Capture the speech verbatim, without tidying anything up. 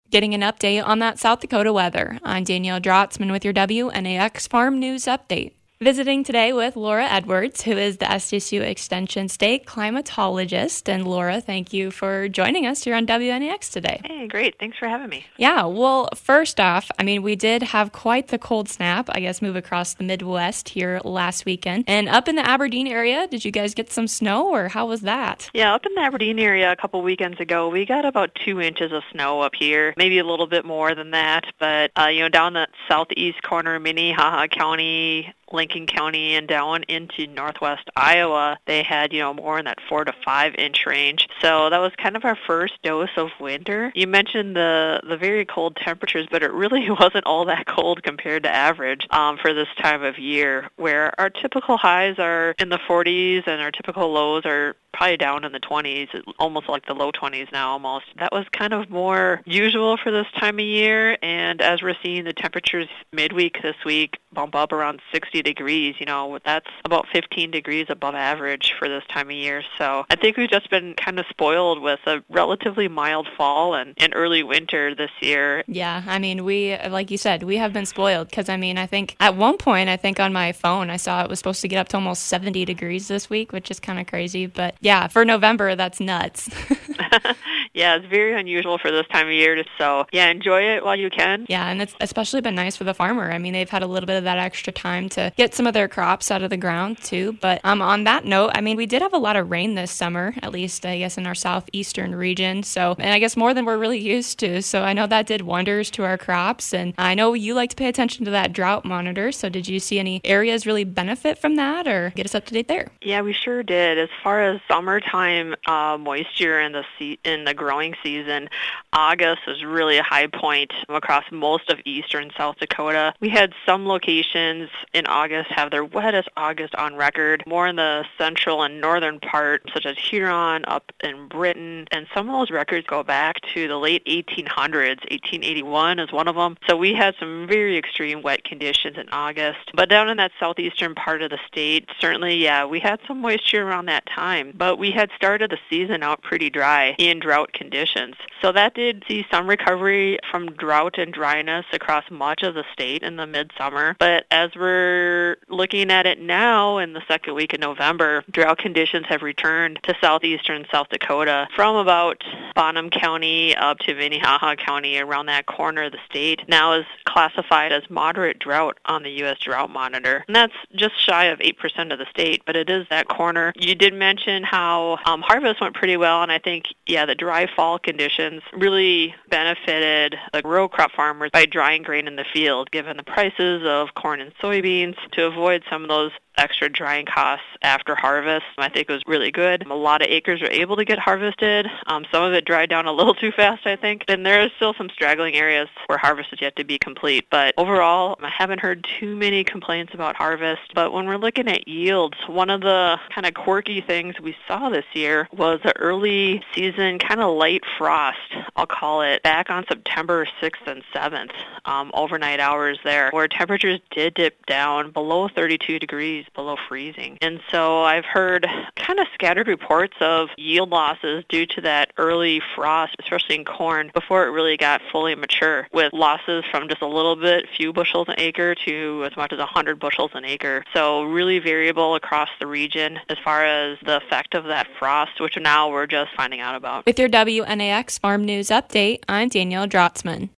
Getting an update on that South Dakota weather. I'm Danielle Drotzman with your W N A X Farm News Update. Visiting today with Laura Edwards, who is the S D S U Extension State Climatologist. And Laura, thank you for joining us here on W N A X today. Hey, great. Thanks for having me. Yeah, well, first off, I mean, we did have quite the cold snap, I guess, move across the Midwest here last weekend. And up in the Aberdeen area, did you guys get some snow, or how was that? Yeah, up in the Aberdeen area a couple weekends ago, we got about two inches of snow up here, maybe a little bit more than that. But, uh, you know, down the southeast corner, Minnehaha County, Lincoln County, and down into northwest Iowa, they had, you know, more in that four to five inch range. So that was kind of our first dose of winter. You mentioned the the very cold temperatures, but it really wasn't all that cold compared to average um, for this time of year, where our typical highs are in the forties and our typical lows are probably down in the twenties, almost like the low twenties now almost. That was kind of more usual for this time of year, and as we're seeing the temperatures midweek this week bump up around sixty degrees, you know, that's about fifteen degrees above average for this time of year. So I think we've just been kind of spoiled with a relatively mild fall and, and early winter this year. Yeah, I mean, we, like you said, we have been spoiled because, I mean, I think at one point, I think on my phone, I saw it was supposed to get up to almost seventy degrees this week, which is kind of crazy. But yeah, for November, that's nuts. Yeah, it's very unusual for this time of year. So yeah, enjoy it while you can. Yeah, and it's especially been nice for the farmer. I mean, they've had a little bit of that extra time to get some of their crops out of the ground too. But um, on that note, I mean, we did have a lot of rain this summer, at least I guess in our southeastern region. So, and I guess more than we're really used to. So I know that did wonders to our crops. And I know you like to pay attention to that drought monitor. So did you see any areas really benefit from that, or get us up to date there? Yeah, we sure did. As far as summertime uh, moisture in the se- in the growing season, August was really a high point across most of eastern South Dakota. We had some locations in August have their wettest August on record, more in the central and northern part, such as Huron, up in Britain, and some of those records go back to the late eighteen hundreds. eighteen eighty-one is one of them. So we had some very extreme wet conditions in August. But down in that southeastern part of the state, certainly, yeah, we had some moisture around that time, but we had started the season out pretty dry in drought conditions. So that did see some recovery from drought and dryness across much of the state in the midsummer. But as we're looking at it now in the second week of November, drought conditions have returned to southeastern South Dakota from about Bonham County up to Minnehaha County. Around that corner of the state now is classified as moderate drought on the U S Drought Monitor. And that's just shy of eight percent of the state, but it is that corner. You did mention how um, harvest went pretty well, and I think, yeah, the dry fall conditions really benefited the row crop farmers by drying grain in the field, given the prices of corn and soybeans, to avoid some of those extra drying costs after harvest. I think it was really good. A lot of acres were able to get harvested. Um, some of it dried down a little too fast, I think. And there are still some straggling areas where harvest is yet to be complete. But overall, I haven't heard too many complaints about harvest. But when we're looking at yields, one of the kind of quirky things we saw this year was the early season kind of light frost, I'll call it, back on September sixth and seventh, um, overnight hours there, where temperatures did dip down below thirty-two degrees, below freezing. And so I've heard kind of scattered reports of yield losses due to that early frost, especially in corn, before it really got fully mature, with losses from just a little bit, few bushels an acre, to as much as one hundred bushels an acre. So really variable across the region as far as the effect of that frost, which now we're just finding out about. With your W N A X Farm News Update, I'm Danielle Drotzman.